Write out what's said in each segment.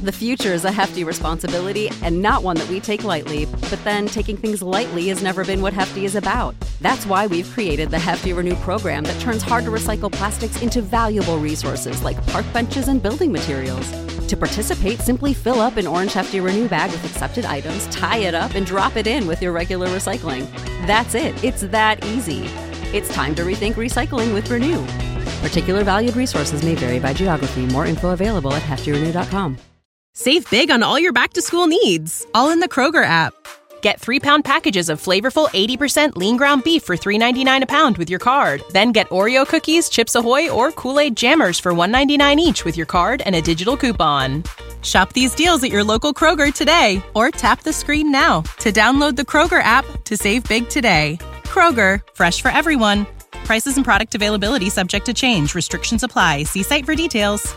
The future is a hefty responsibility and not one that we take lightly. But then taking things lightly has never been what Hefty is about. That's why we've created the Hefty Renew program that turns hard-to-recycle plastics into valuable resources like park benches and building materials. To participate, simply fill up an orange Hefty Renew bag with accepted items, tie it up, and drop it in with your regular recycling. That's it. It's that easy. It's time to rethink recycling with Renew. Particular valued resources may vary by geography. More info available at heftyrenew.com. Save big on all your back-to-school needs, all in the Kroger app. Get 3-pound packages of flavorful 80% lean ground beef for $3.99 a pound with your card. Then get Oreo cookies, Chips Ahoy, or Kool-Aid Jammers for $1.99 each with your card and a digital coupon. Shop these deals at your local Kroger today, or tap the screen now to download the Kroger app to save big today. Kroger, fresh for everyone. Prices and product availability subject to change. Restrictions apply. See site for details.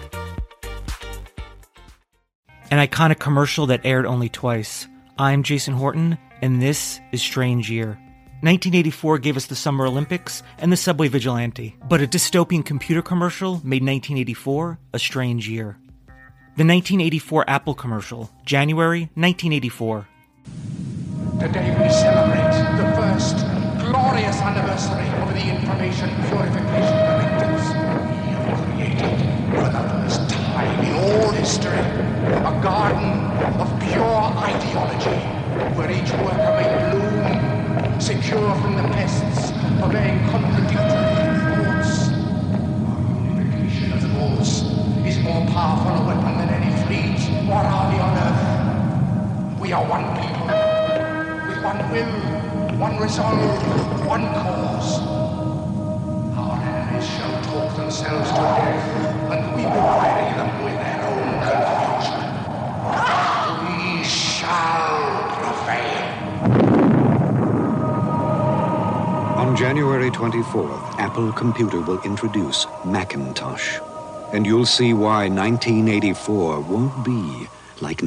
An iconic commercial that aired only twice. I'm Jason Horton, and this is Strange Year. 1984 gave us the Summer Olympics and the Subway Vigilante, but a dystopian computer commercial made 1984 a strange year. The 1984 Apple commercial, January 1984. Today we celebrate the first glorious anniversary of the Information Purification Directives. We have created, for the first time in all history, a garden of pure ideology, where each worker may bloom, secure from the pests of vain contradictory thoughts. Our unification of thoughts is more powerful a weapon than any fleet or army on earth. We are one people, with one will, one resolve, one cause. Our enemies shall talk themselves to death, and we will bury them with their own confusion. We shall prevail. On January 24th, Apple Computer will introduce Macintosh. And you'll see why 1984 won't be like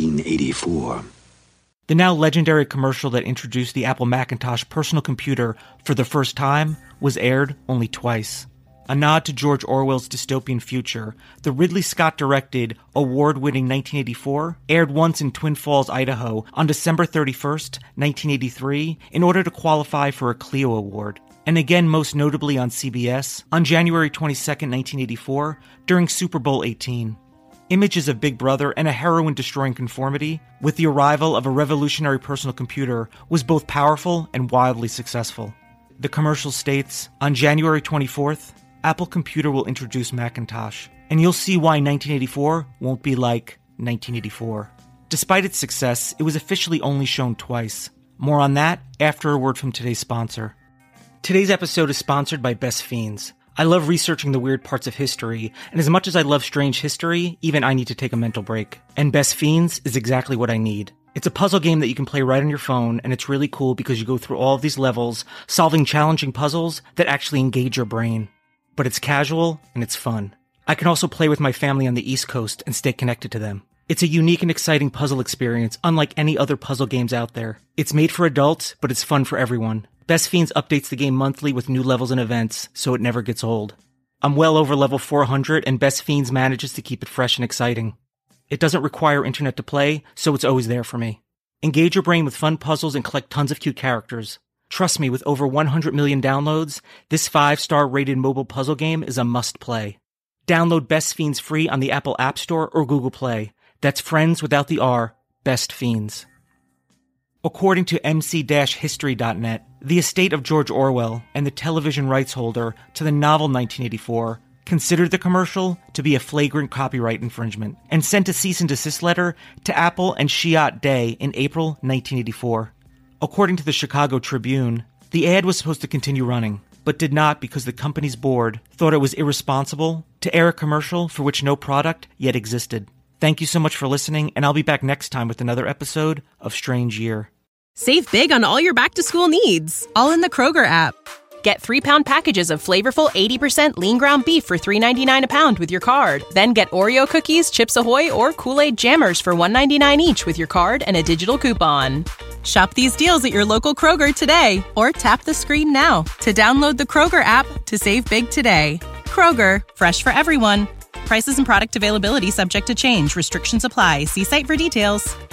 1984. The now legendary commercial that introduced the Apple Macintosh personal computer for the first time was aired only twice. A nod to George Orwell's dystopian future, the Ridley Scott-directed, award-winning 1984 aired once in Twin Falls, Idaho on December 31st, 1983, in order to qualify for a Clio Award, and again most notably on CBS on January 22nd, 1984, during Super Bowl XVIII. Images of Big Brother and a heroin destroying conformity with the arrival of a revolutionary personal computer was both powerful and wildly successful. The commercial states, on January 24th, Apple Computer will introduce Macintosh, and you'll see why 1984 won't be like 1984. Despite its success, it was officially only shown twice. More on that after a word from today's sponsor. Today's episode is sponsored by Best Fiends. I love researching the weird parts of history, and as much as I love strange history, even I need to take a mental break. And Best Fiends is exactly what I need. It's a puzzle game that you can play right on your phone, and it's really cool because you go through all of these levels, solving challenging puzzles that actually engage your brain. But it's casual, and it's fun. I can also play with my family on the East Coast and stay connected to them. It's a unique and exciting puzzle experience, unlike any other puzzle games out there. It's made for adults, but it's fun for everyone. Best Fiends updates the game monthly with new levels and events, so it never gets old. I'm well over level 400, and Best Fiends manages to keep it fresh and exciting. It doesn't require internet to play, so it's always there for me. Engage your brain with fun puzzles and collect tons of cute characters. Trust me, with over 100 million downloads, this 5-star rated mobile puzzle game is a must-play. Download Best Fiends free on the Apple App Store or Google Play. That's friends without the R, Best Fiends. According to mc-history.net, the estate of George Orwell and the television rights holder to the novel 1984 considered the commercial to be a flagrant copyright infringement and sent a cease and desist letter to Apple and Chiat Day in April 1984. According to the Chicago Tribune, the ad was supposed to continue running, but did not because the company's board thought it was irresponsible to air a commercial for which no product yet existed. Thank you so much for listening, and I'll be back next time with another episode of Strange Year. Save big on all your back-to-school needs, all in the Kroger app. Get 3-pound packages of flavorful 80% lean ground beef for $3.99 a pound with your card. Then get Oreo cookies, Chips Ahoy, or Kool-Aid Jammers for $1.99 each with your card and a digital coupon. Shop these deals at your local Kroger today, or tap the screen now to download the Kroger app to save big today. Kroger, fresh for everyone. Prices and product availability subject to change. Restrictions apply. See site for details.